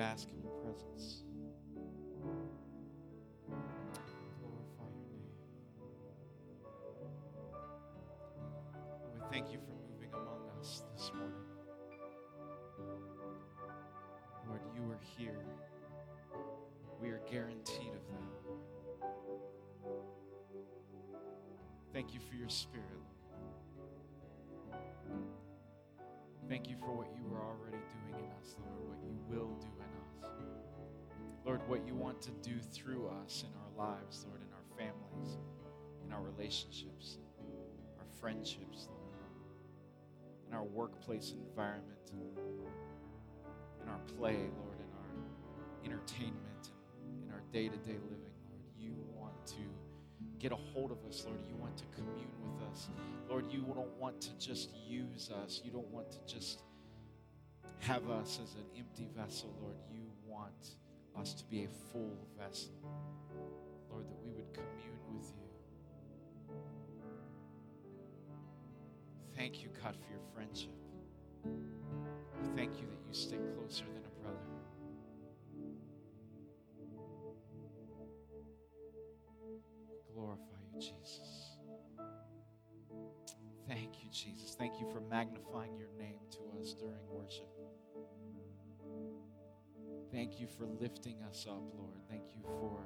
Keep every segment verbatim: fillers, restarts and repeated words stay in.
bask in your presence. Glorify your name. Lord, we thank you for moving among us this morning. Lord, you are here. We are guaranteed of that. Thank you for your Spirit. Thank you for what you are already doing in us, Lord, what you will do in us. Lord, what you want to do through us in our lives, Lord, in our families, in our relationships, our friendships, Lord, in our workplace environment, in our play, Lord, in our entertainment, and in our day-to-day living, Lord. You want to get a hold of us, Lord. You want to commune with us. Lord, you don't want to just use us. You don't want to just have us as an empty vessel, Lord. You want us to be a full vessel. Lord, that we would commune with you. Thank you, God, for your friendship. We thank you that you stick closer than a brother. Glorify you, Jesus. Thank you, Jesus. Thank you for magnifying your name to us during worship. Thank you for lifting us up, Lord. Thank you for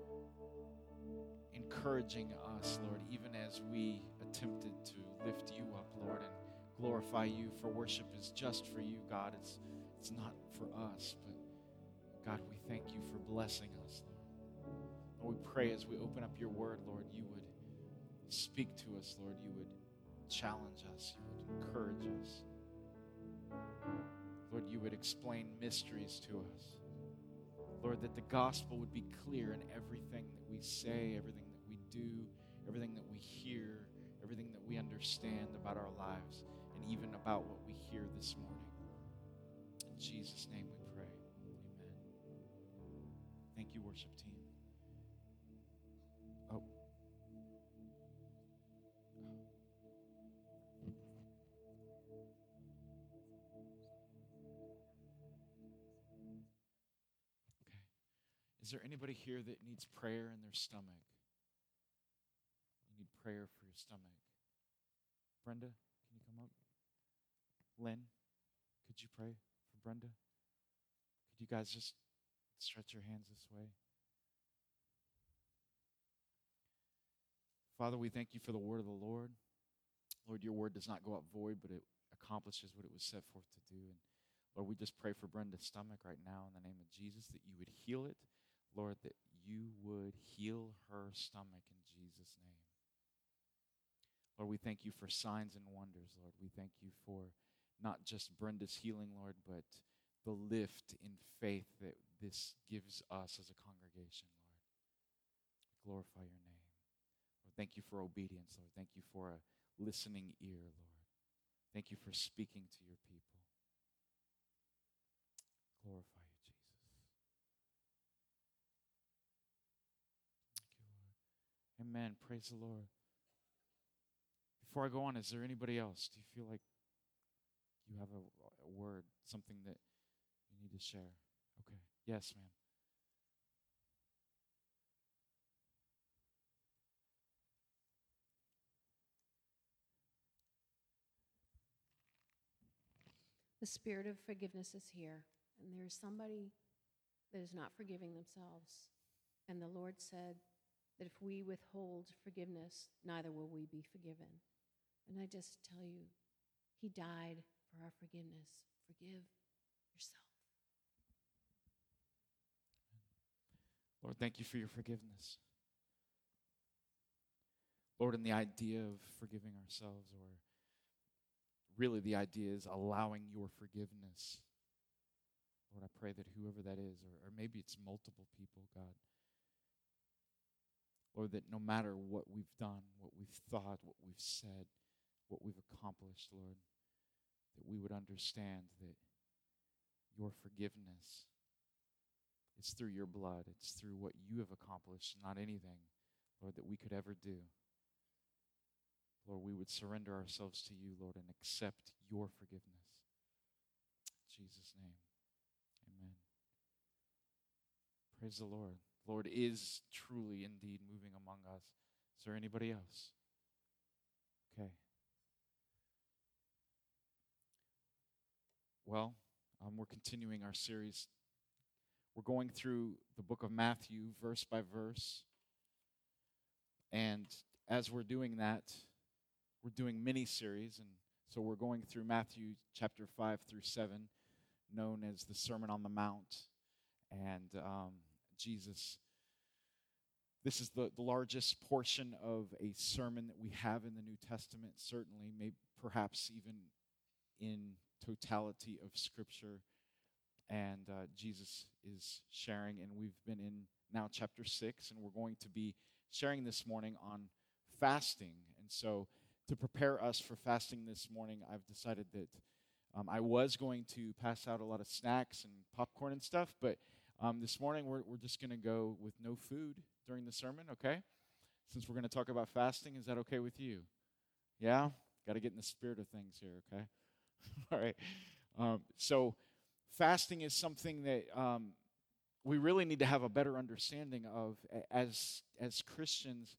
encouraging us, Lord, even as we attempted to lift you up, Lord, and glorify you. For worship is just for you, God. It's, it's not for us, but God, we thank you for blessing us, Lord. Lord, we pray as we open up your word, Lord, you would speak to us, Lord. You would challenge us. You would encourage us. Lord, you would explain mysteries to us. Lord, that the gospel would be clear in everything that we say, everything that we do, everything that we hear, everything that we understand about our lives, and even about what we hear this morning. In Jesus' name we pray. Amen. Thank you, worship team. Oh. Okay. Is there anybody here that needs prayer in their stomach? You need prayer for your stomach. Brenda, can you come up? Lynn, could you pray for Brenda? Could you guys just stretch your hands this way? Father, we thank you for the word of the Lord. Lord, your word does not go out void, but it accomplishes what it was set forth to do. And Lord, we just pray for Brenda's stomach right now in the name of Jesus, that you would heal it. Lord, that you would heal her stomach in Jesus' name. Lord, we thank you for signs and wonders, Lord. We thank you for not just Brenda's healing, Lord, but the lift in faith that this gives us as a congregation, Lord. We glorify your name. Lord, thank you for obedience, Lord. Thank you for a listening ear, Lord. Thank you for speaking to your people. Glorify you, Jesus. Thank you, Lord. Amen. Praise the Lord. Before I go on, is there anybody else? Do you feel like you have a, a word, something that you need to share? Okay. Yes, ma'am. The spirit of forgiveness is here, and there's somebody that is not forgiving themselves. And the Lord said that if we withhold forgiveness, neither will we be forgiven. And I just tell you, he died for our forgiveness. Forgive yourself. Lord, thank you for your forgiveness. Lord, and the idea of forgiving ourselves, or really the idea is allowing your forgiveness. Lord, I pray that whoever that is, or, or maybe it's multiple people, God, Lord, that no matter what we've done, what we've thought, what we've said, what we've accomplished, Lord, that we would understand that your forgiveness is through your blood. It's through what you have accomplished, not anything, Lord, that we could ever do. Lord, we would surrender ourselves to you, Lord, and accept your forgiveness. In Jesus' name, amen. Praise the Lord. The Lord is truly, indeed, moving among us. Is there anybody else? Okay. Well, um, we're continuing our series. We're going through the book of Matthew, verse by verse. And as we're doing that, we're doing mini-series. And so we're going through Matthew chapter five through seven, known as the Sermon on the Mount. And um, Jesus, this is the, the largest portion of a sermon that we have in the New Testament, certainly, maybe perhaps even in totality of Scripture. And uh, Jesus is sharing, and we've been in now chapter six, and we're going to be sharing this morning on fasting. And so to prepare us for fasting this morning, I've decided that um, I was going to pass out a lot of snacks and popcorn and stuff, but um, this morning we're, we're just going to go with no food during the sermon, okay? Since we're going to talk about fasting, is that okay with you? Yeah? Got to get in the spirit of things here, okay? All right. Um, so fasting is something that um, we really need to have a better understanding of as as Christians.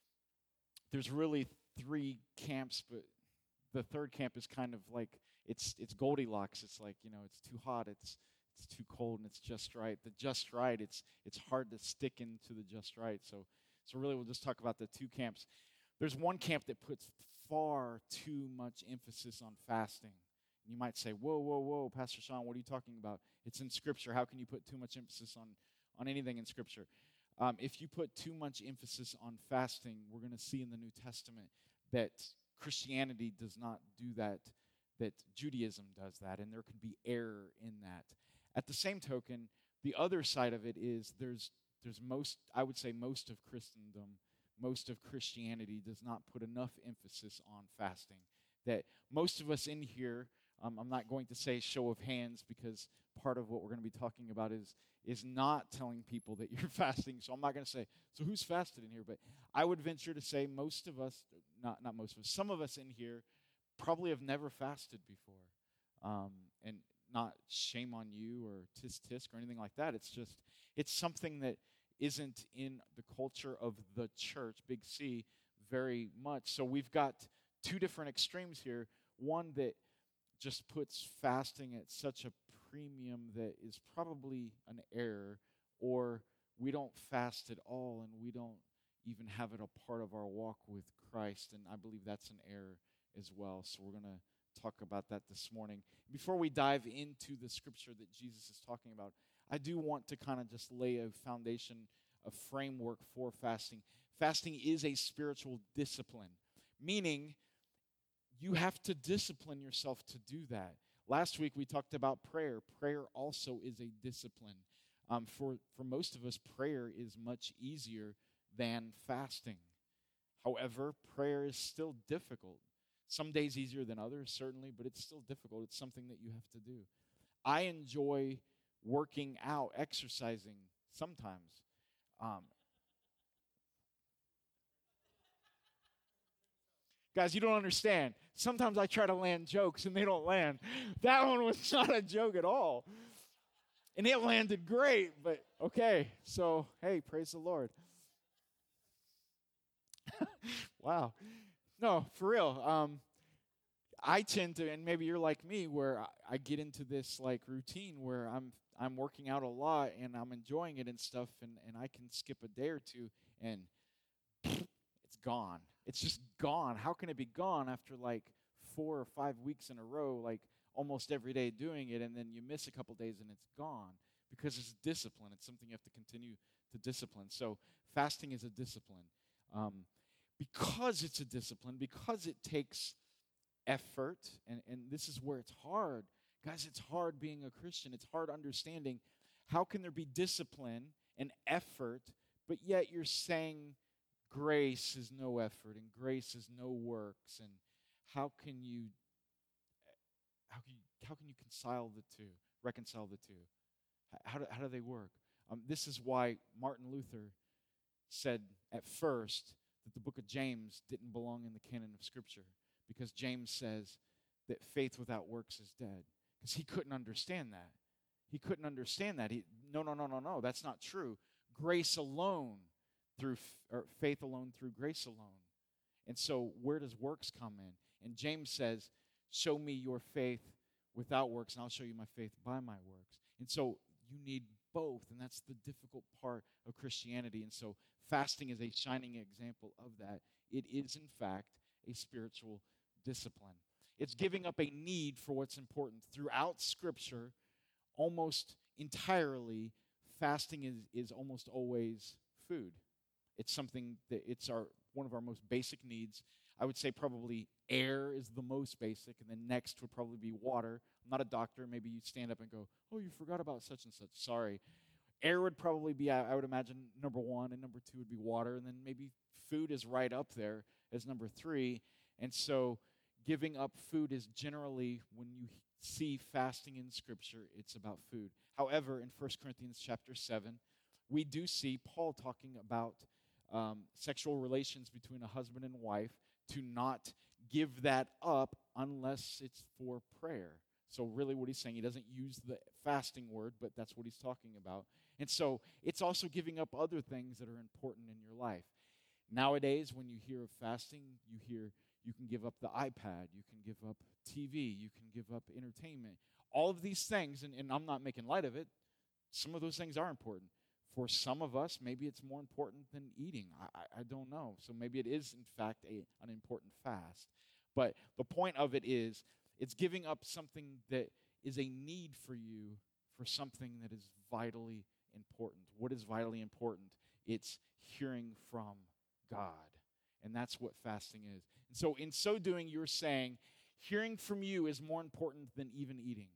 There's really three camps, but the third camp is kind of like it's it's Goldilocks. It's like, you know, it's too hot, it's it's too cold, and it's just right. The just right, it's it's hard to stick into the just right. So so really, we'll just talk about the two camps. There's one camp that puts far too much emphasis on fasting. You might say, whoa, whoa, whoa, Pastor Sean, what are you talking about? It's in Scripture. How can you put too much emphasis on, on anything in Scripture? Um, if you put too much emphasis on fasting, we're going to see in the New Testament that Christianity does not do that, that Judaism does that, and there can be error in that. At the same token, the other side of it is there's there's most, I would say most of Christendom, most of Christianity does not put enough emphasis on fasting. That most of us in here, Um, I'm not going to say show of hands because part of what we're going to be talking about is is not telling people that you're fasting. So I'm not going to say, so who's fasted in here? But I would venture to say most of us, not not most of us, some of us in here probably have never fasted before. Um, and not shame on you or tisk tisk or anything like that. It's just, it's something that isn't in the culture of the church, Big C, very much. So we've got two different extremes here. One that just puts fasting at such a premium that is probably an error, or we don't fast at all and we don't even have it a part of our walk with Christ, and I believe that's an error as well. So we're going to talk about that this morning. Before we dive into the scripture that Jesus is talking about, I do want to kind of just lay a foundation, a framework for fasting. Fasting is a spiritual discipline, meaning you have to discipline yourself to do that. Last week we talked about prayer. Prayer also is a discipline. Um, for, for most of us, prayer is much easier than fasting. However, prayer is still difficult. Some days easier than others, certainly, but it's still difficult. It's something that you have to do. I enjoy working out, exercising sometimes. Um, Guys, you don't understand. Sometimes I try to land jokes and they don't land. That one was not a joke at all. And it landed great, but okay. So, hey, praise the Lord. Wow. No, for real. Um, I tend to, and maybe you're like me, where I, I get into this like routine where I'm I'm working out a lot and I'm enjoying it and stuff, and, and I can skip a day or two and it's gone. It's just gone. How can it be gone after like four or five weeks in a row, like almost every day doing it, and then you miss a couple days and it's gone? Because it's discipline. It's something you have to continue to discipline. So fasting is a discipline. Um, because it's a discipline, because it takes effort, and, and this is where it's hard. Guys, it's hard being a Christian. It's hard understanding how can there be discipline and effort, but yet you're saying grace is no effort and grace is no works, and how can you how can you, how can you reconcile the two? Reconcile the two. How do, how do they work? Um, this is why Martin Luther said at first that the book of James didn't belong in the canon of Scripture, because James says that faith without works is dead, because he couldn't understand that. he couldn't understand that. He, no, no, no, no, no, that's not true. Grace alone through, f- or faith alone through grace alone. And so where does works come in? And James says, show me your faith without works, and I'll show you my faith by my works. And so you need both, and that's the difficult part of Christianity. And so fasting is a shining example of that. It is, in fact, a spiritual discipline. It's giving up a need for what's important. Throughout Scripture, almost entirely, fasting is, is almost always food. It's something that it's our one of our most basic needs. I would say probably air is the most basic, and then next would probably be water. I'm not a doctor. Maybe you stand up and go, oh, you forgot about such and such. Sorry. Air would probably be, I would imagine, number one, and number two would be water, and then maybe food is right up there as number three. And so giving up food is generally, when you see fasting in Scripture, it's about food. However, in First Corinthians chapter seven, we do see Paul talking about um, sexual relations between a husband and wife, to not give that up unless it's for prayer. So really what he's saying, he doesn't use the fasting word, but that's what he's talking about. And so it's also giving up other things that are important in your life. Nowadays, when you hear of fasting, you hear you can give up the iPad, you can give up T V, you can give up entertainment. All of these things, and, and I'm not making light of it, some of those things are important. For some of us, maybe it's more important than eating. I, I, I don't know. So maybe it is, in fact, a, an important fast. But the point of it is, it's giving up something that is a need for you for something that is vitally important. What is vitally important? It's hearing from God. And that's what fasting is. And so in so doing, you're saying, hearing from you is more important than even eating.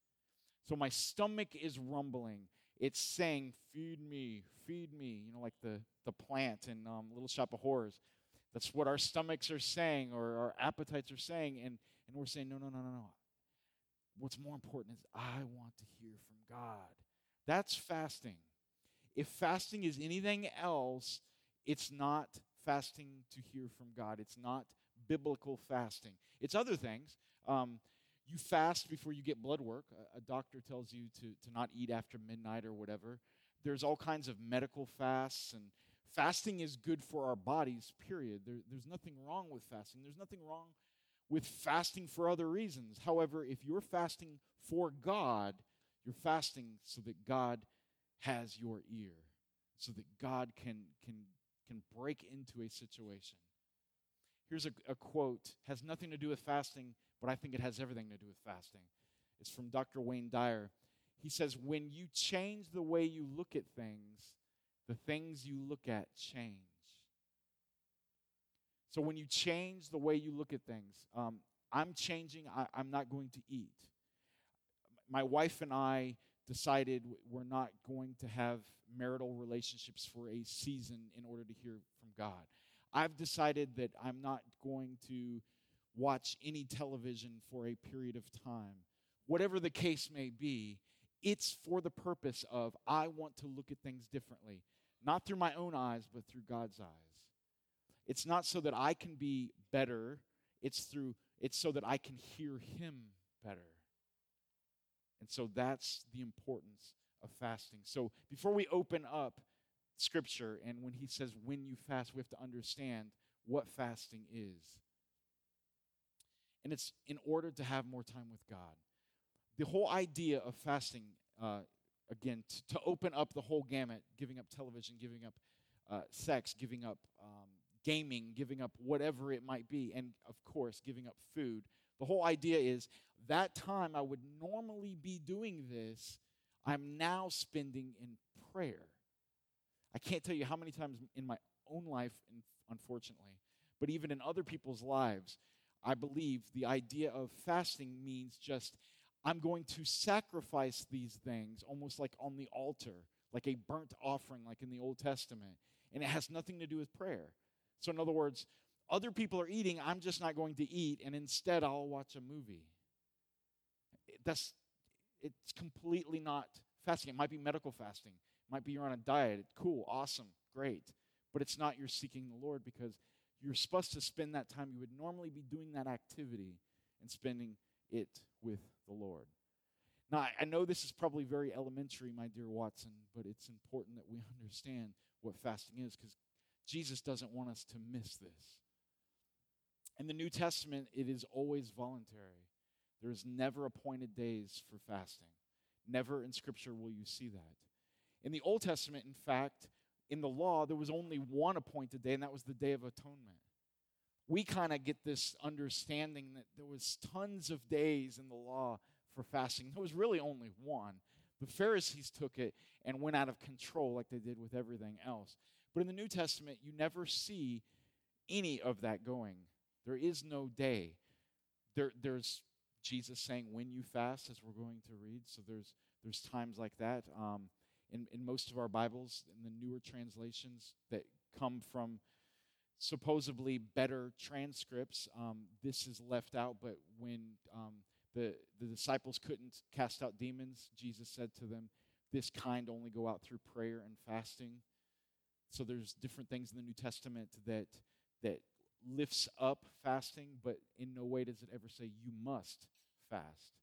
So my stomach is rumbling. It's saying, feed me, feed me, you know, like the, the plant in um, Little Shop of Horrors. That's what our stomachs are saying, or our appetites are saying, and, and we're saying, no, no, no, no, no. What's more important is I want to hear from God. That's fasting. If fasting is anything else, it's not fasting to hear from God. It's not biblical fasting. It's other things. Um, You fast before you get blood work. A, a doctor tells you to, to not eat after midnight or whatever. There's all kinds of medical fasts, and fasting is good for our bodies, period. There, there's nothing wrong with fasting. There's nothing wrong with fasting for other reasons. However, if you're fasting for God, you're fasting so that God has your ear, so that God can, can, can break into a situation. Here's a, a quote, has nothing to do with fasting, but I think it has everything to do with fasting. It's from Doctor Wayne Dyer. He says, when you change the way you look at things, the things you look at change. So when you change the way you look at things, um, I'm changing, I, I'm not going to eat. My wife and I decided we're not going to have marital relationships for a season in order to hear from God. I've decided that I'm not going to watch any television for a period of time. Whatever the case may be, it's for the purpose of I want to look at things differently, not through my own eyes, but through God's eyes. It's not so that I can be better, it's through it's so that I can hear him better. And so that's the importance of fasting. So before we open up Scripture, and when he says when you fast, we have to understand what fasting is. And it's in order to have more time with God. The whole idea of fasting, uh, again, t- to open up the whole gamut, giving up television, giving up uh, sex, giving up um, gaming, giving up whatever it might be, and of course, giving up food. The whole idea is that time I would normally be doing this, I'm now spending in prayer. I can't tell you how many times in my own life, unfortunately, but even in other people's lives, I believe the idea of fasting means just, I'm going to sacrifice these things almost like on the altar, like a burnt offering, like in the Old Testament. And it has nothing to do with prayer. So in other words, other people are eating, I'm just not going to eat, and instead I'll watch a movie. That's, it's completely not fasting. It might be medical fasting. It might be you're on a diet. Cool, awesome, great. But it's not you're seeking the Lord, because you're supposed to spend that time. You would normally be doing that activity and spending it with the Lord. Now, I, I know this is probably very elementary, my dear Watson, but it's important that we understand what fasting is because Jesus doesn't want us to miss this. In the New Testament, it is always voluntary. There is never appointed days for fasting. Never in Scripture will you see that. In the Old Testament, in fact, in the law, there was only one appointed day, and that was the Day of Atonement. We kind of get this understanding that there was tons of days in the law for fasting. There was really only one. The Pharisees took it and went out of control like they did with everything else. But in the New Testament, you never see any of that going. There is no day. There, there's Jesus saying when you fast, as we're going to read. So there's there's times like that. Um, in, in most of our Bibles, in the newer translations that come from supposedly better transcripts, um, this is left out. But when um, the, the disciples couldn't cast out demons, Jesus said to them, this kind only go out through prayer and fasting. So there's different things in the New Testament that that lifts up fasting, but in no way does it ever say you must fast.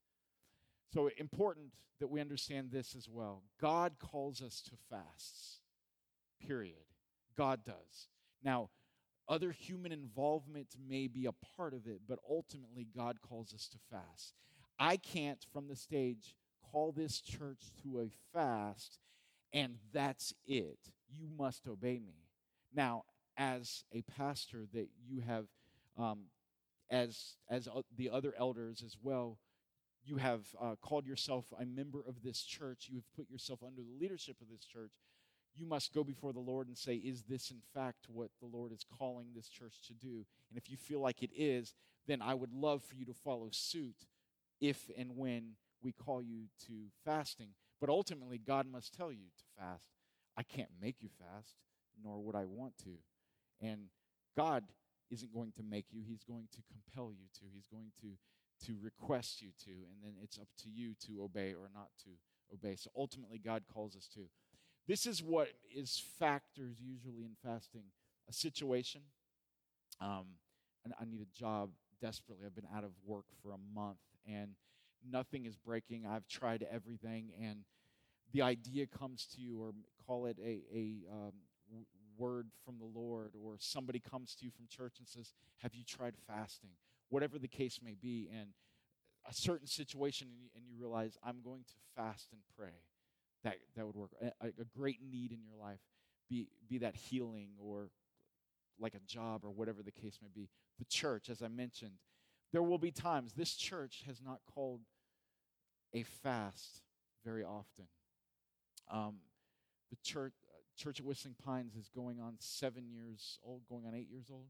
So important that we understand this as well. God calls us to fasts, period. God does. Now, other human involvement may be a part of it, but ultimately God calls us to fast. I can't, from the stage, call this church to a fast, and that's it. You must obey me. Now, as a pastor that you have, um, as as uh, the other elders as well, you have uh, called yourself a member of this church. You have put yourself under the leadership of this church. You must go before the Lord and say, is this in fact what the Lord is calling this church to do? And if you feel like it is, then I would love for you to follow suit if and when we call you to fasting. But ultimately, God must tell you to fast. I can't make you fast, nor would I want to. And God isn't going to make you. He's going to compel you to. He's going to, to request you to. And then it's up to you to obey or not to obey. So ultimately, God calls us to. This is what is factors usually in fasting. A situation. Um, and I need a job desperately. I've been out of work for a month, and nothing is breaking. I've tried everything, and the idea comes to you, or call it a, a um, w- word from the Lord, or somebody comes to you from church and says, have you tried fasting? Whatever the case may be, and a certain situation, and you, and you realize, I'm going to fast and pray. That that would work. A, a great need in your life, be be that healing or like a job or whatever the case may be. The church, as I mentioned, there will be times. This church has not called a fast very often. Um, the church, uh, church at Whistling Pines is going on seven years old, going on eight years old,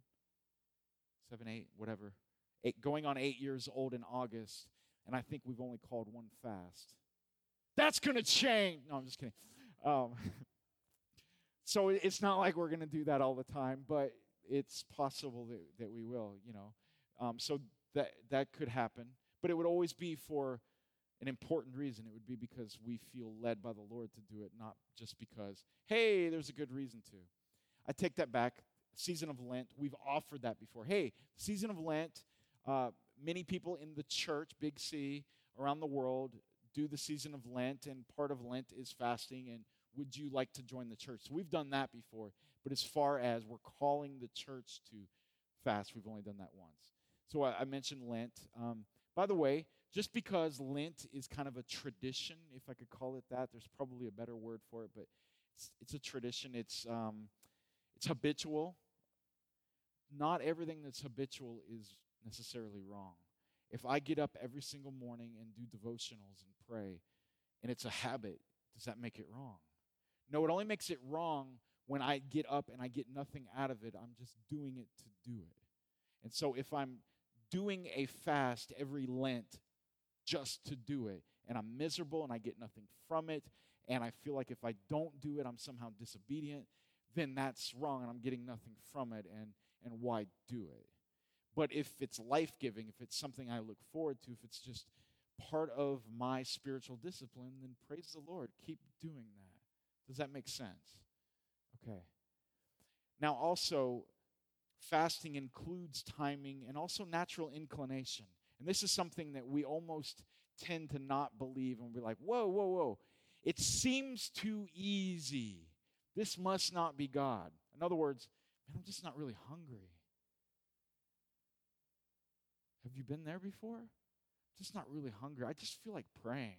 seven, eight, whatever. Eight, going on eight years old in August, and I think we've only called one fast. That's going to change. No, I'm just kidding. Um, so it's not like we're going to do that all the time, but it's possible that, that we will, you know. Um, so that that could happen. But it would always be for an important reason. It would be because we feel led by the Lord to do it, not just because, hey, there's a good reason to. I take that back. Season of Lent, we've offered that before. Hey, season of Lent, uh, many people in the church, Big C, around the world, do the season of Lent, and part of Lent is fasting, and would you like to join the church? So we've done that before, but as far as we're calling the church to fast, we've only done that once. So I, I mentioned Lent. Um, by the way, just because Lent is kind of a tradition, if I could call it that, there's probably a better word for it, but it's, it's a tradition. It's um, it's habitual. Not everything that's habitual is necessarily wrong. If I get up every single morning and do devotionals and pray, and it's a habit, does that make it wrong? No, it only makes it wrong when I get up and I get nothing out of it. I'm just doing it to do it. And so if I'm doing a fast every Lent just to do it, and I'm miserable and I get nothing from it, and I feel like if I don't do it, I'm somehow disobedient, then that's wrong and I'm getting nothing from it, and, and why do it? But if it's life-giving, if it's something I look forward to, if it's just part of my spiritual discipline, then praise the Lord. Keep doing that. Does that make sense? Okay. Now also, fasting includes timing and also natural inclination. And this is something that we almost tend to not believe and be like, whoa, whoa, whoa. It seems too easy. This must not be God. In other words, man, I'm just not really hungry. Have you been there before? Just not really hungry. I just feel like praying.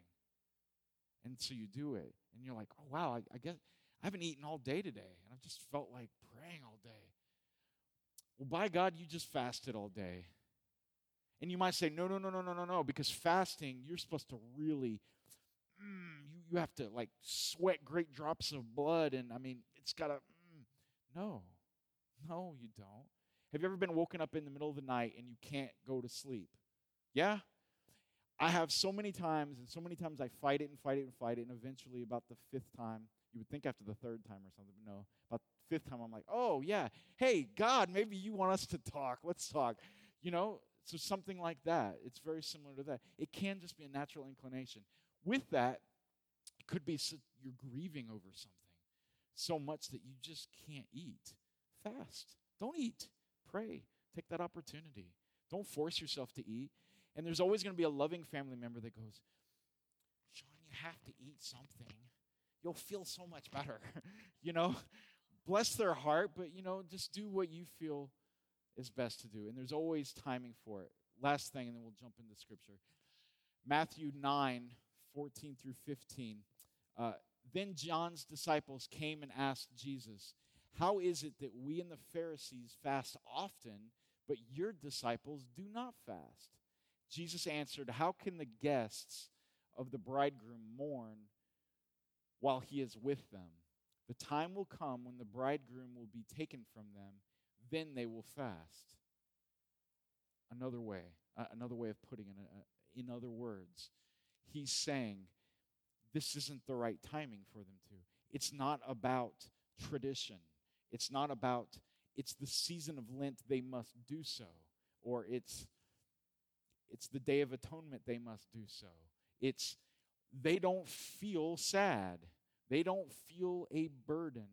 And so you do it. And you're like, oh, wow, I, I guess I haven't eaten all day today. And I've just felt like praying all day. Well, by God, you just fasted all day. And you might say, no, no, no, no, no, no, no, because fasting, you're supposed to really, mm, you, you have to like sweat great drops of blood. And I mean, it's got to, mm. no, no, you don't. Have you ever been woken up in the middle of the night and you can't go to sleep? Yeah? I have so many times, and so many times I fight it and fight it and fight it, and eventually about the fifth time, you would think after the third time or something, but no, about the fifth time I'm like, oh, yeah, hey, God, maybe you want us to talk. Let's talk. You know, so something like that. It's very similar to that. It can just be a natural inclination. With that, it could be so you're grieving over something so much that you just can't eat. Fast. Don't eat. Pray. Take that opportunity. Don't force yourself to eat. And there's always going to be a loving family member that goes, Sean, you have to eat something. You'll feel so much better. You know, bless their heart, but, you know, just do what you feel is best to do. And there's always timing for it. Last thing, and then we'll jump into Scripture. Matthew nine, fourteen through fifteen. Uh, then John's disciples came and asked Jesus, how is it that we and the Pharisees fast often, but your disciples do not fast? Jesus answered, how can the guests of the bridegroom mourn while he is with them? The time will come when the bridegroom will be taken from them. Then they will fast. Another way, uh, another way of putting it, uh, in other words, he's saying this isn't the right timing for them to. It's not about tradition. It's not about, it's the season of Lent, they must do so. Or it's It's the Day of Atonement, they must do so. It's, they don't feel sad. They don't feel a burden.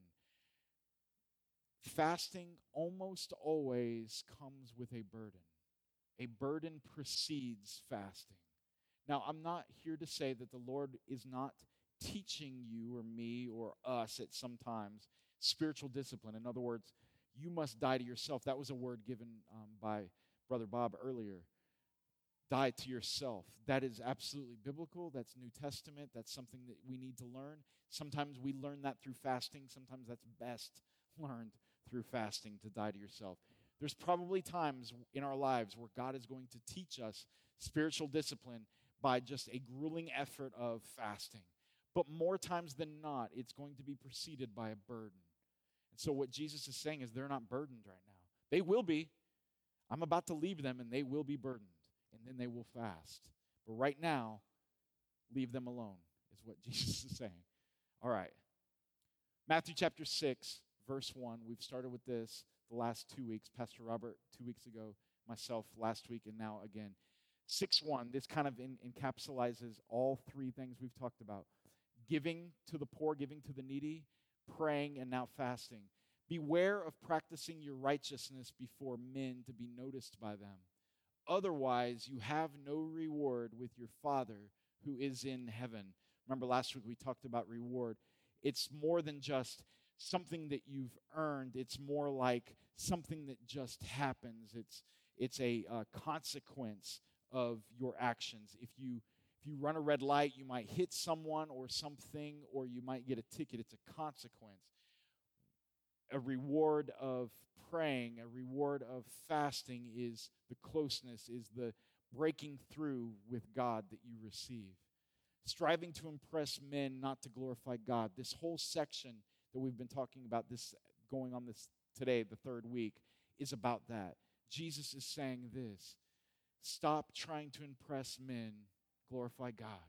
Fasting almost always comes with a burden. A burden precedes fasting. Now, I'm not here to say that the Lord is not teaching you or me or us at some times spiritual discipline. In other words, you must die to yourself. That was a word given um, by Brother Bob earlier. Die to yourself. That is absolutely biblical. That's New Testament. That's something that we need to learn. Sometimes we learn that through fasting. Sometimes that's best learned through fasting, to die to yourself. There's probably times in our lives where God is going to teach us spiritual discipline by just a grueling effort of fasting. But more times than not, it's going to be preceded by a burden. And so what Jesus is saying is they're not burdened right now. They will be. I'm about to leave them, and they will be burdened. And then they will fast. But right now, leave them alone, is what Jesus is saying. All right. Matthew chapter six, verse one. We've started with this the last two weeks. Pastor Robert two weeks ago, myself last week, and now again. six one, this kind of in, encapsulates all three things we've talked about. Giving to the poor, giving to the needy, praying, and now fasting. Beware of practicing your righteousness before men to be noticed by them. Otherwise, you have no reward with your Father who is in heaven. Remember last week we talked about reward. It's more than just something that you've earned. It's more like something that just happens. It's it's a uh, consequence of your actions. If you if you run a red light, you might hit someone or something, or you might get a ticket. It's a consequence. A reward of praying, a reward of fasting is the closeness, is the breaking through with God that you receive. Striving to impress men, not to glorify God. This whole section that we've been talking about, this going on this today, the third week, is about that. Jesus is saying this: stop trying to impress men, glorify God.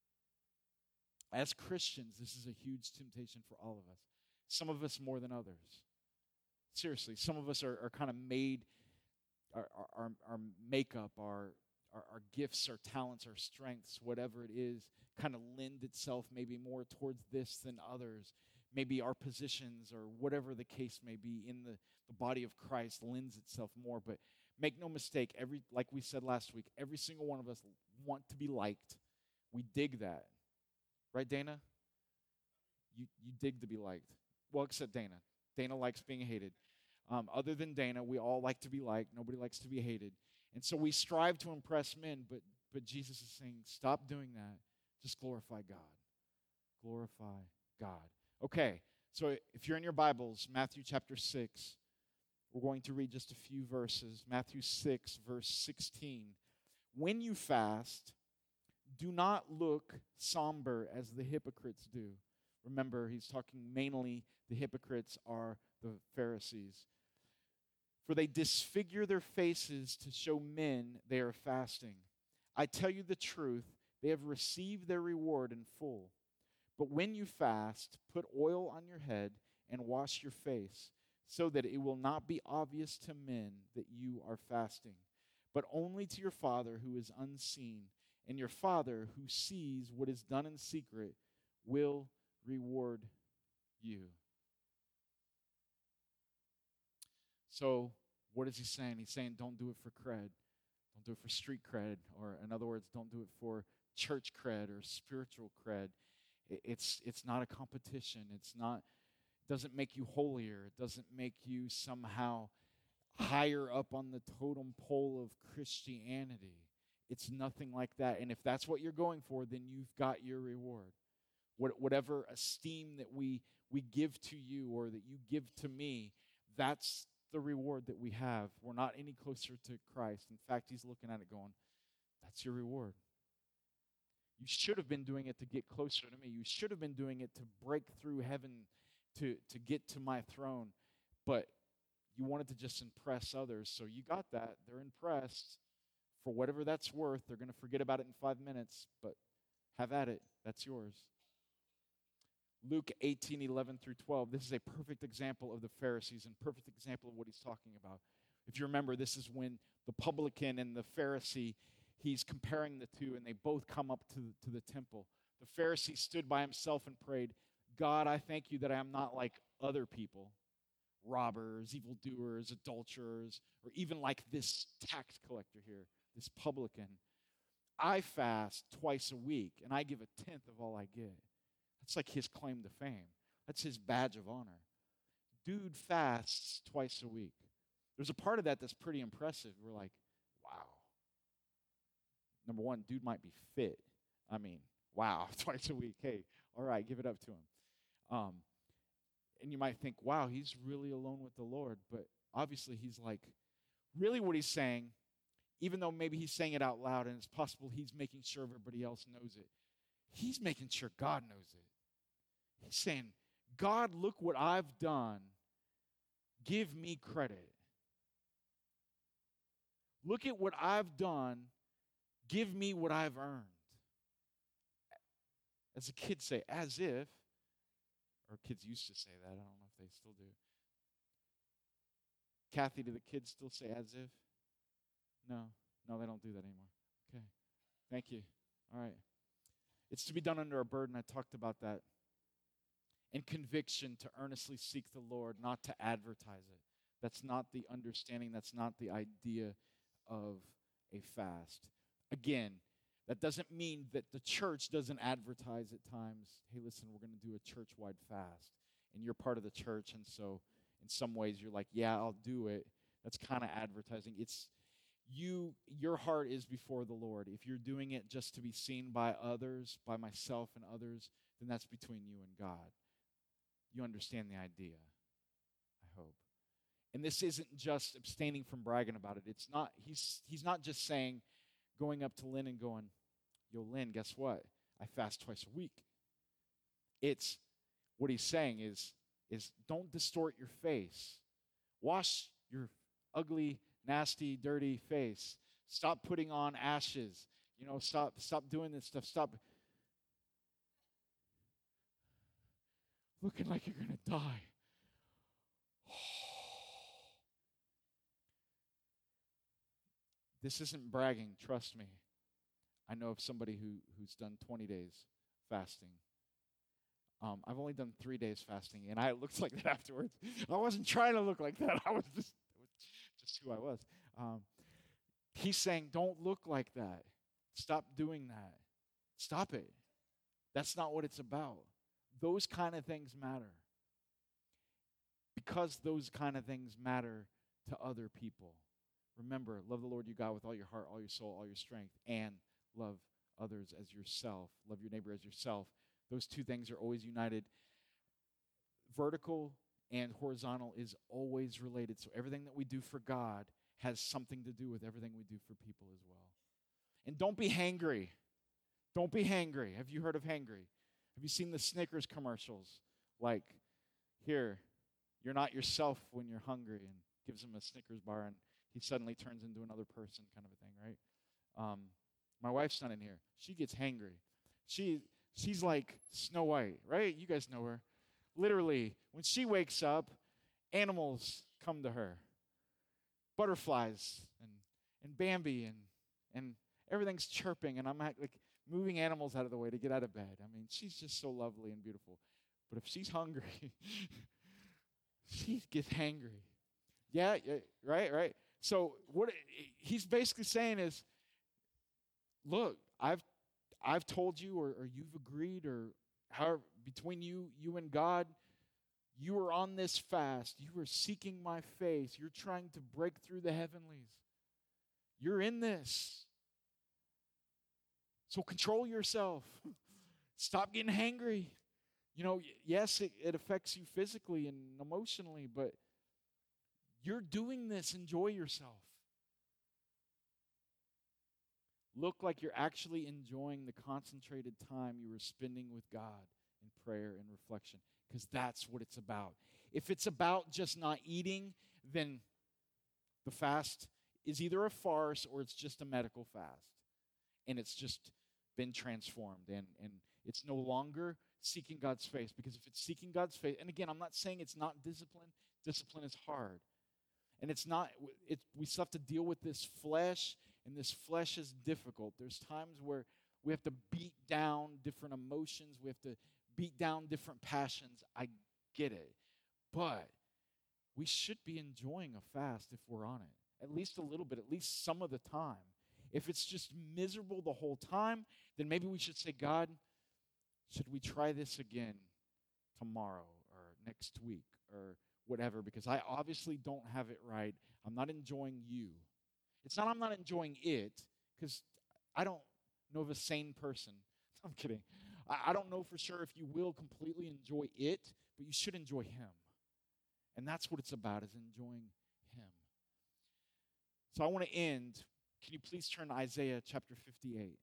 As Christians, this is a huge temptation for all of us. Some of us more than others. Seriously, some of us are, are kind of made, our, our, our makeup, our, our, our gifts, our talents, our strengths, whatever it is, kind of lend itself maybe more towards this than others. Maybe our positions or whatever the case may be in the, the body of Christ lends itself more. But make no mistake, every like we said last week, every single one of us want to be liked. We dig that. Right, Dana? You, you dig to be liked. Well, except Dana. Dana likes being hated. Um, other than Dana, we all like to be liked. Nobody likes to be hated. And so we strive to impress men, but, but Jesus is saying, stop doing that. Just glorify God. Glorify God. Okay, so if you're in your Bibles, Matthew chapter six, we're going to read just a few verses. Matthew six, verse sixteen. When you fast, do not look somber as the hypocrites do. Remember, he's talking mainly, the hypocrites are the Pharisees. For they disfigure their faces to show men they are fasting. I tell you the truth, they have received their reward in full. But when you fast, put oil on your head and wash your face, so that it will not be obvious to men that you are fasting, but only to your Father who is unseen. And your Father who sees what is done in secret will reward you. So, what is he saying? He's saying don't do it for cred. Don't do it for street cred. Or, in other words, don't do it for church cred or spiritual cred. It's, it's not a competition. It's not, it doesn't make you holier. It doesn't make you somehow higher up on the totem pole of Christianity. It's nothing like that. And if that's what you're going for, then you've got your reward. What, whatever esteem that we, we give to you or that you give to me, that's the reward that we have. We're not any closer to Christ. In fact, he's looking at it going, that's your reward. You should have been doing it to get closer to me. You should have been doing it to break through heaven, to, to get to my throne. But you wanted to just impress others, so you got that. They're impressed. For whatever that's worth, they're going to forget about it in five minutes, but have at it. That's yours. Luke eighteen, eleven through twelve. This is a perfect example of the Pharisees and perfect example of what he's talking about. If you remember, this is when the publican and the Pharisee, he's comparing the two, and they both come up to, to the temple. The Pharisee stood by himself and prayed, God, I thank you that I am not like other people, robbers, evildoers, adulterers, or even like this tax collector here, this publican. I fast twice a week, and I give a tenth of all I get. That's like his claim to fame. That's his badge of honor. Dude fasts twice a week. There's a part of that that's pretty impressive. We're like, wow. Number one, dude might be fit. I mean, wow, twice a week. Hey, all right, give it up to him. Um, and you might think, wow, he's really alone with the Lord. But obviously he's like, really what he's saying, even though maybe he's saying it out loud and it's possible he's making sure everybody else knows it, he's making sure God knows it. He's saying, God, look what I've done. Give me credit. Look at what I've done. Give me what I've earned. As the kids say, as if, or kids used to say that. I don't know if they still do. Kathy, do the kids still say as if? No. No, they don't do that anymore. Okay. Thank you. All right. It's to be done under a burden. I talked about that. And conviction to earnestly seek the Lord, not to advertise it. That's not the understanding. That's not the idea of a fast. Again, that doesn't mean that the church doesn't advertise at times, hey, listen, we're going to do a church-wide fast. And you're part of the church, and so in some ways you're like, yeah, I'll do it. That's kind of advertising. It's you, your heart is before the Lord. If you're doing it just to be seen by others, by myself and others, then that's between you and God. You understand the idea, I hope. And this isn't just abstaining from bragging about it. It's not, he's he's not just saying, going up to Lynn and going, yo, Lynn, guess what? I fast twice a week. It's, what he's saying is, is don't distort your face. Wash your ugly, nasty, dirty face. Stop putting on ashes. You know, stop, stop doing this stuff. Stop looking like you're going to die. This isn't bragging, trust me. I know of somebody who, who's done twenty days fasting. Um, I've only done three days fasting, and I looked like that afterwards. I wasn't trying to look like that. I was just, just who I was. Um, he's saying, don't look like that. Stop doing that. Stop it. That's not what it's about. Those kind of things matter. Because those kind of things matter to other people. Remember, love the Lord your God with all your heart, all your soul, all your strength, and love others as yourself. Love your neighbor as yourself. Those two things are always united. Vertical and horizontal is always related. So everything that we do for God has something to do with everything we do for people as well. And don't be hangry. Don't be hangry. Have you heard of hangry? Have you seen the Snickers commercials? Like, here, you're not yourself when you're hungry, and gives him a Snickers bar, and he suddenly turns into another person, kind of a thing, right? Um, my wife's not in here. She gets hangry. She she's like Snow White, right? You guys know her. Literally, when she wakes up, animals come to her. Butterflies and, and Bambi and and everything's chirping, and I'm like moving animals out of the way to get out of bed. I mean, she's just so lovely and beautiful. But if she's hungry, she gets hangry. Yeah, yeah, right, right. So what he's basically saying is, look, I've I've told you, or, or you've agreed, or however, between you, you and God, you are on this fast. You are seeking my face. You're trying to break through the heavenlies. You're in this. So control yourself. Stop getting hangry. You know, yes, it, it affects you physically and emotionally, but you're doing this. Enjoy yourself. Look like you're actually enjoying the concentrated time you were spending with God in prayer and reflection, because that's what it's about. If it's about just not eating, then the fast is either a farce or it's just a medical fast, and it's just been transformed, and, and it's no longer seeking God's face, because if it's seeking God's face, and again, I'm not saying it's not discipline. Discipline is hard, and it's not, it, we still have to deal with this flesh, and this flesh is difficult. There's times where we have to beat down different emotions. We have to beat down different passions. I get it. But we should be enjoying a fast if we're on it. At least a little bit, at least some of the time. If it's just miserable the whole time, then maybe we should say, God, should we try this again tomorrow or next week or whatever? Because I obviously don't have it right. I'm not enjoying you. It's not I'm not enjoying it, because I don't know of a sane person. I'm kidding. I, I don't know for sure if you will completely enjoy it, but you should enjoy him. And that's what it's about, is enjoying him. So I want to end. Can you please turn to Isaiah chapter fifty-eight?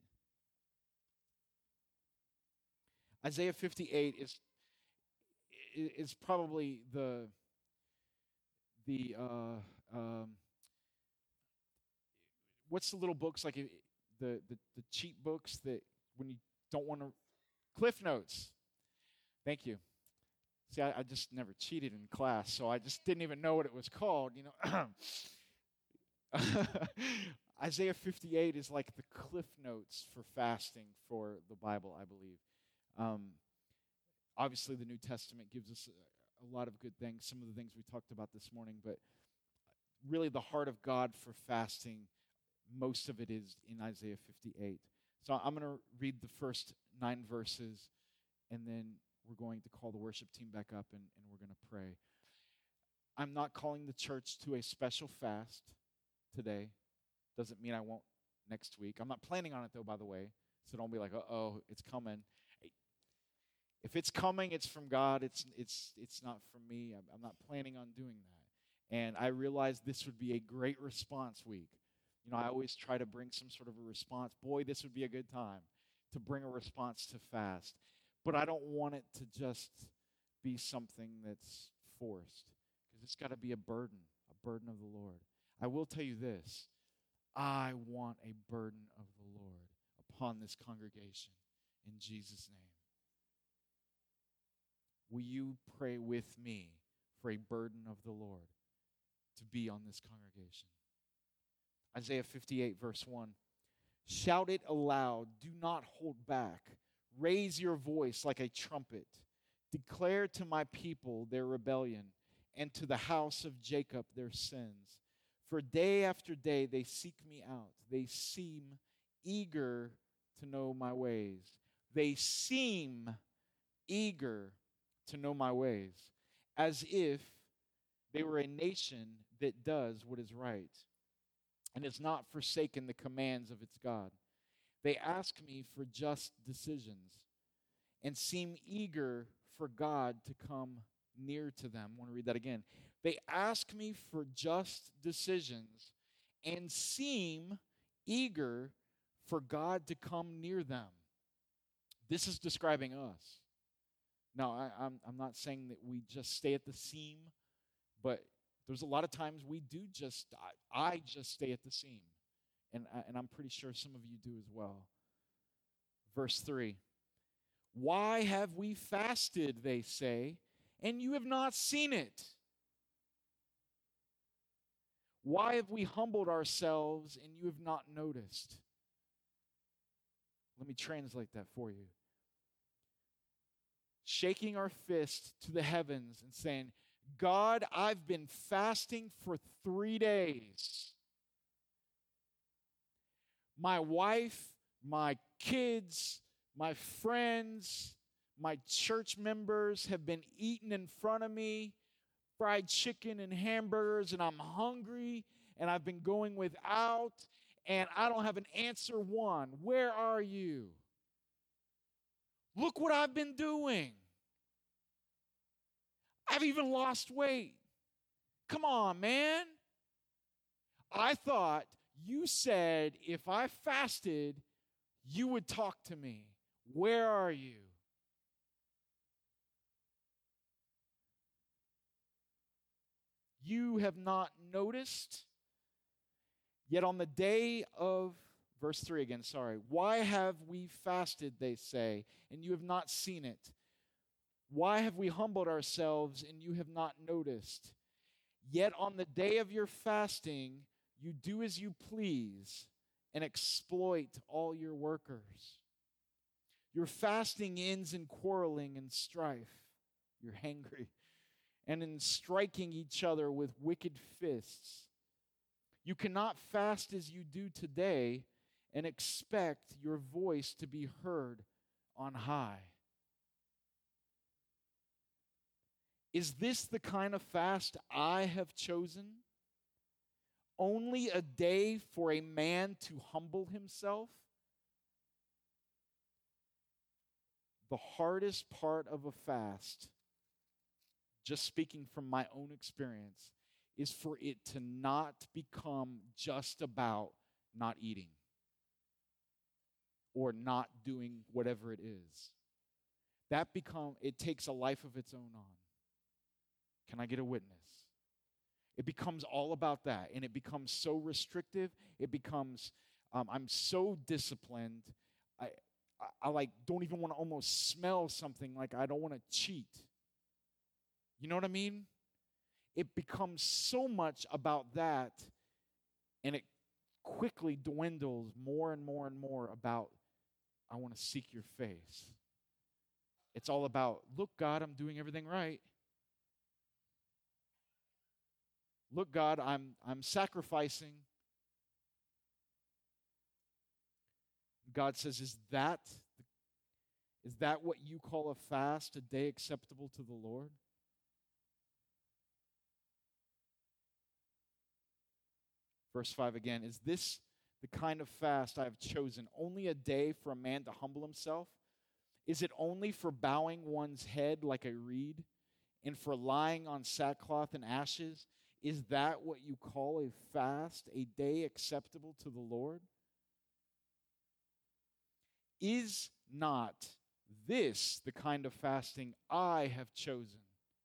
Isaiah fifty-eight is, is probably the, the uh, um, what's the little books, like the, the, the cheap books that when you don't want to, Cliff Notes. Thank you. See, I, I just never cheated in class, so I just didn't even know what it was called, you know. Isaiah fifty-eight is like the Cliff Notes for fasting for the Bible, I believe. Um, obviously, the New Testament gives us a, a lot of good things, some of the things we talked about this morning, but really the heart of God for fasting, most of it is in Isaiah fifty-eight. So I'm going to read the first nine verses, and then we're going to call the worship team back up, and, and we're going to pray. I'm not calling the church to a special fast today. Doesn't mean I won't next week. I'm not planning on it, though, by the way, so don't be like, uh-oh, it's coming. If it's coming, it's from God. It's it's it's not from me. I'm, I'm not planning on doing that. And I realized this would be a great response week. You know, I always try to bring some sort of a response. Boy, this would be a good time to bring a response to fast. But I don't want it to just be something that's forced, because it's got to be a burden, a burden of the Lord. I will tell you this. I want a burden of the Lord upon this congregation in Jesus' name. Will you pray with me for a burden of the Lord to be on this congregation? Isaiah fifty-eight, verse one. Shout it aloud. Do not hold back. Raise your voice like a trumpet. Declare to my people their rebellion, and to the house of Jacob their sins. For day after day they seek me out. They seem eager to know my ways. They seem eager to know my ways, as if they were a nation that does what is right and has not forsaken the commands of its God. They ask me for just decisions and seem eager for God to come near to them. I want to read that again. They ask me for just decisions and seem eager for God to come near them. This is describing us. Now, I, I'm, I'm not saying that we just stay at the seam, but there's a lot of times we do just, I, I just stay at the seam. And, and I'm pretty sure some of you do as well. Verse three. Why have we fasted, they say, and you have not seen it? Why have we humbled ourselves and you have not noticed? Let me translate that for you. Shaking our fist to the heavens and saying, God, I've been fasting for three days. My wife, my kids, my friends, my church members have been eating in front of me fried chicken and hamburgers, and I'm hungry, and I've been going without, and I don't have an answer one. Where are you? Look what I've been doing. I've even lost weight. Come on, man. I thought you said if I fasted, you would talk to me. Where are you? You have not noticed. Yet on the day of, verse three again, sorry. Why have we fasted, they say, and you have not seen it? Why have we humbled ourselves and you have not noticed? Yet on the day of your fasting, you do as you please and exploit all your workers. Your fasting ends in quarreling and strife. You're hangry. And in striking each other with wicked fists. You cannot fast as you do today and expect your voice to be heard on high. Is this the kind of fast I have chosen? Only a day for a man to humble himself? The hardest part of a fast, just speaking from my own experience, is for it to not become just about not eating or not doing whatever it is. That become it takes a life of its own on. Can I get a witness? It becomes all about that, and it becomes so restrictive. It becomes, um, I'm so disciplined. I, I, I like don't even want to almost smell something. Like I don't want to cheat. You know what I mean? It becomes so much about that, and it quickly dwindles more and more and more about, I want to seek your face. It's all about, look, God, I'm doing everything right. Look, God, I'm I'm sacrificing. God says, is that is that what you call a fast, a day acceptable to the Lord? Verse five again, is this the kind of fast I have chosen? Only a day for a man to humble himself? Is it only for bowing one's head like a reed and for lying on sackcloth and ashes? Is that what you call a fast, a day acceptable to the Lord? Is not this the kind of fasting I have chosen?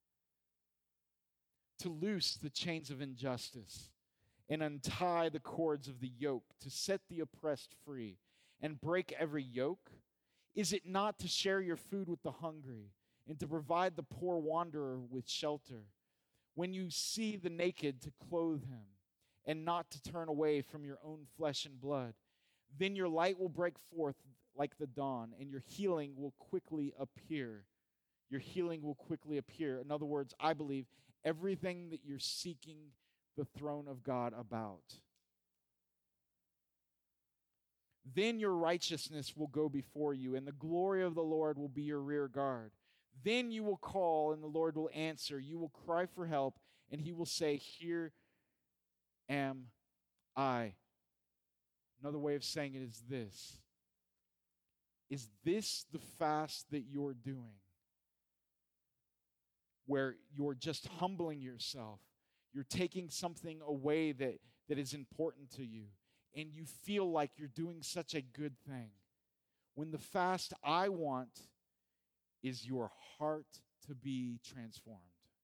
To loose the chains of injustice and untie the cords of the yoke, to set the oppressed free and break every yoke? Is it not to share your food with the hungry and to provide the poor wanderer with shelter? When you see the naked, to clothe him and not to turn away from your own flesh and blood, then your light will break forth like the dawn and your healing will quickly appear. Your healing will quickly appear. In other words, I believe everything that you're seeking the throne of God about. Then your righteousness will go before you, and the glory of the Lord will be your rear guard. Then you will call, and the Lord will answer. You will cry for help, and he will say, here am I. Another way of saying it is this. Is this the fast that you're doing? Where you're just humbling yourself. You're taking something away that, that is important to you. And you feel like you're doing such a good thing. When the fast I want is your heart to be transformed.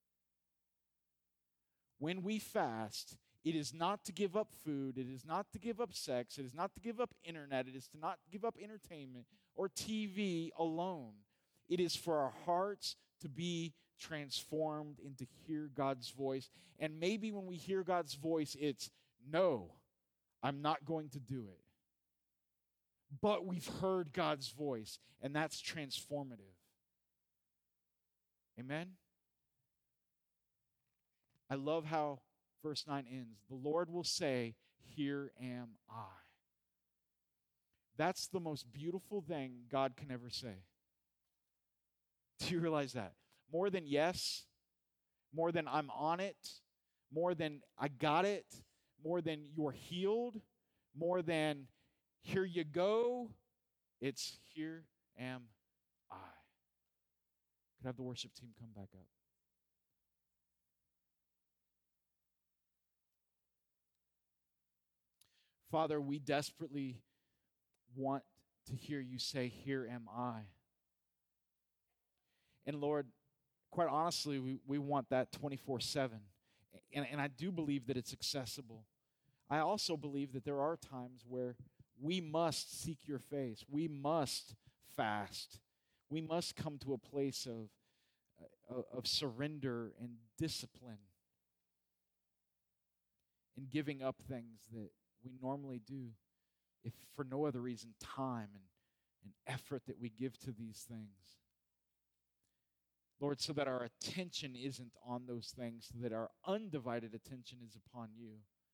When we fast, it is not to give up food, it is not to give up sex, it is not to give up internet, it is to not give up entertainment or T V alone. It is for our hearts to be transformed and to hear God's voice. And maybe when we hear God's voice, it's, no, I'm not going to do it. But we've heard God's voice, and that's transformative. Amen? I love how verse nine ends. The Lord will say, here am I. That's the most beautiful thing God can ever say. Do you realize that? More than yes, more than I'm on it, more than I got it, more than you're healed, more than here you go, it's here am I. Could I have the worship team come back up? Father, we desperately want to hear you say, here am I. And Lord, quite honestly, we, we want that twenty-four seven. And, and I do believe that it's accessible. I also believe that there are times where we must seek your face. We must fast. We must come to a place of, uh, of surrender and discipline and giving up things that we normally do, if for no other reason, time and, and effort that we give to these things. Lord, so that our attention isn't on those things, so that our undivided attention is upon you.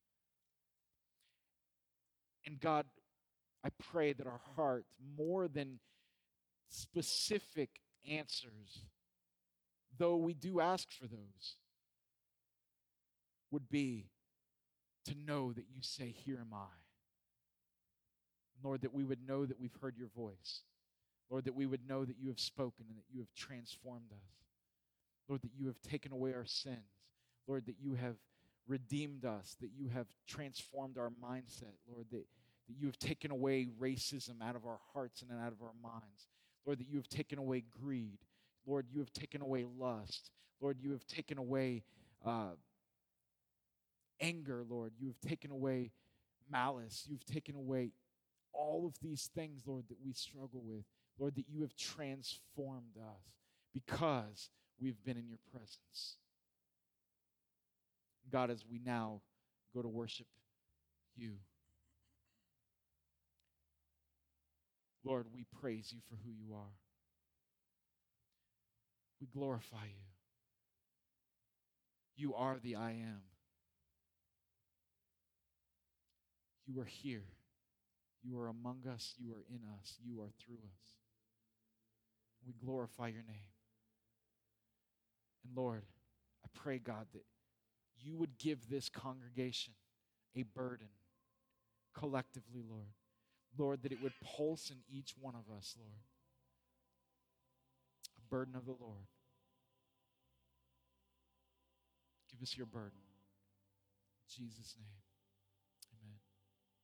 And God, I pray that our heart, more than specific answers, though we do ask for those, would be to know that you say, here am I. Lord, that we would know that we've heard your voice. Lord, that we would know that you have spoken and that you have transformed us. Lord, that you have taken away our sins. Lord, that you have redeemed us, that you have transformed our mindset. Lord, that, that you have taken away racism out of our hearts and out of our minds. Lord, that you have taken away greed. Lord, you have taken away lust. Lord, you have taken away uh, anger, Lord. You have taken away malice. You've taken away all of these things, Lord, that we struggle with. Lord, that you have transformed us because we've been in your presence. God, as we now go to worship you, Lord, we praise you for who you are. We glorify you. You are the I am. You are here. You are among us. You are in us. You are through us. We glorify your name. And Lord, I pray, God, that you would give this congregation a burden collectively, Lord. Lord, that it would pulse in each one of us, Lord. A burden of the Lord. Give us your burden. In Jesus' name.